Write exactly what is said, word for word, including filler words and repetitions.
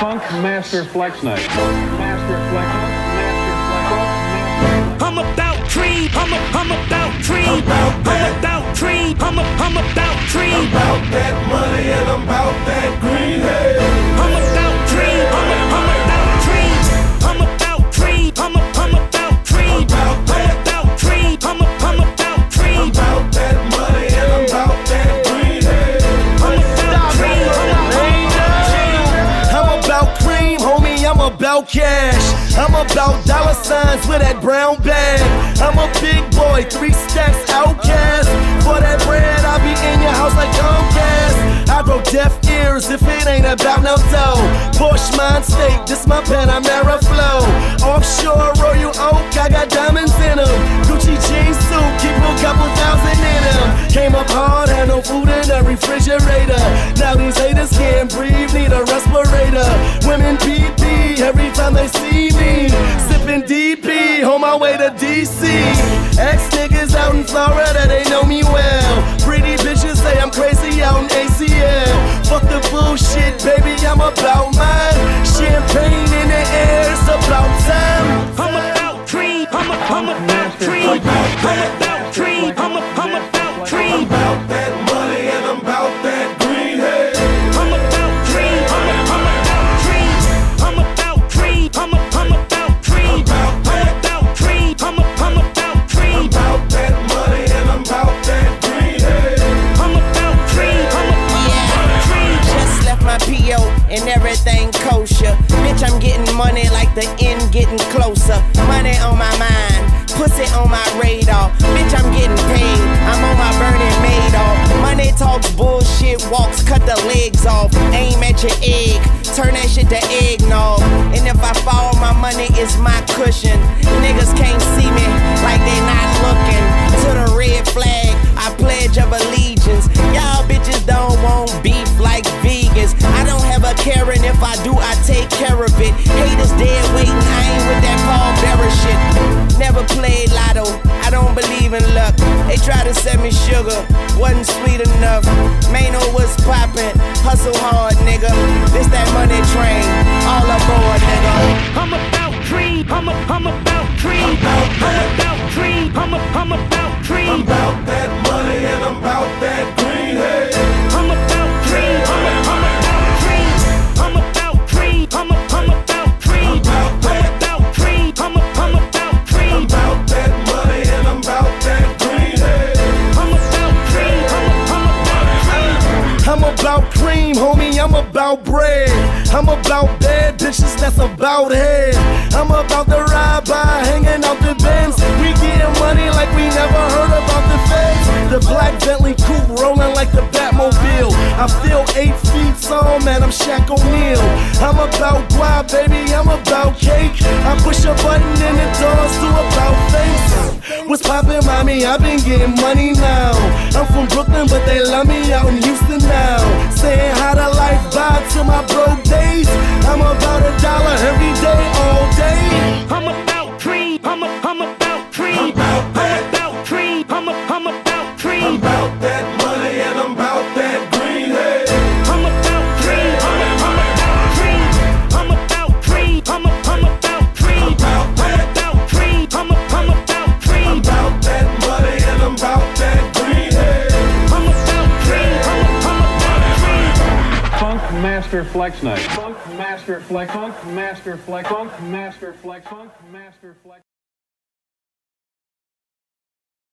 Funk Master Flex Night. Master Flex. Master Flex. I'm about cream. I'm a, I'm about cream. I'm about cream. I'm a, I'm about cream. I'm about that money and I'm about that green head. I'm about cream. I'm a, I'm about cream. I'm about cream. I'm a, I'm about cream. I'm about cream. I'm a, I'm about cream. I'm about that money and I'm about that green head. I'm about cream. I'm about cream, homie, I'm about cash. I'm about dollar signs with that brown bag. I'm a big boy, three stacks outcast. For that bread, I'll be in your house like Comcast. I grow deaf ears if it ain't about no dough. Porsche Mind State, this my Panamera flow. Offshore Royal Oak, I got diamonds in them. Gucci jeans suit, keep a couple thousand in them. Came up hard, had no food in the refrigerator. Now these haters can't breathe, need a respirator. Women P P every time they see me. Sipping D P on my way to D C. Ex niggas out in Florida, they know me well. Pretty bitches say I'm crazy out in A C L. Fuck the bullshit, baby, I'm about mine. Champagne in the air, it's about time. I'm about cream. I'm a, I'm about cream. I'm about cream. I'm a, I'm about cream. I'm about that money and I'm about that green head. I'm about cream. I'm a, I'm about cream. I'm about cream. I'm a, I'm about cream. I'm about cream. I'm a, I'm about cream. I'm about that money and I'm about that green head. I'm about cream. I'm a, I'm about cream. Just left my P O and everything kosher. Bitch, I'm getting money like the end getting closer. Money on my mind, pussy on my radar. Bitch, I'm getting paid, I'm on my burning Madoff. Money talks, bullshit walks, cut the legs off. Aim at your egg, turn that shit to eggnog. And if I fall, my money is my cushion. Niggas can't see me like they not looking. To the red flag, I pledge of allegiance. Y'all bitches don't want beef like vegans. I don't have a Karen, if I do, I take care of it. Haters dead waiting, I ain't with that Paul Bearer shit. Never played lotto, I don't believe in luck. They try to send me sugar, wasn't sweet enough. Mano was poppin', hustle hard, nigga. This that money train, all aboard, nigga. I'm about cream. I'm a, I'm about cream. I'm about cream. I'm a, I'm about cream. I'm about that money and I'm about that green head. I'm about cream. I'm a, I'm about cream. I'm about cream. I'm a, I'm about cream. I'm about cream. I'm a, I'm about cream. I'm about that money and I'm about that green head. I'm about cream. I'm a, I'm about cream. I'm about cream, homie, I'm about bread. I'm about bad bitches, that's about head. I'm about the ride by, hanging out the Benz. We getting money like we never heard about the feds. The black Bentley coupe rolling like the Batmobile. I feel eight feet tall, man, I'm Shaq O'Neal. I'm about guap, baby, I'm about cake. I push a button and the doors to about face. What's poppin', mommy? I've been getting money now. I'm from Brooklyn, but they love me out in Houston now. Saying how to life vibe to my broke days. I'm about a dollar every day, all day. I'm about cream. I'm a, I'm about cream. I'm about that. I'm about cream. I'm a, I'm about cream. I'm about that money and I'm about that green head. I'm about cream. I'm a, I'm about cream. I'm about cream. I'm a, I'm about cream. I'm about that. I'm about cream. I'm a, I'm about cream. I'm about that money and I'm about that green head. I'm about cream. I'm a, I'm about cream. Funk Master Flex Night. Funk Master Flex. Funk Master Flex. Funk Master Flex. Funk Master Flex.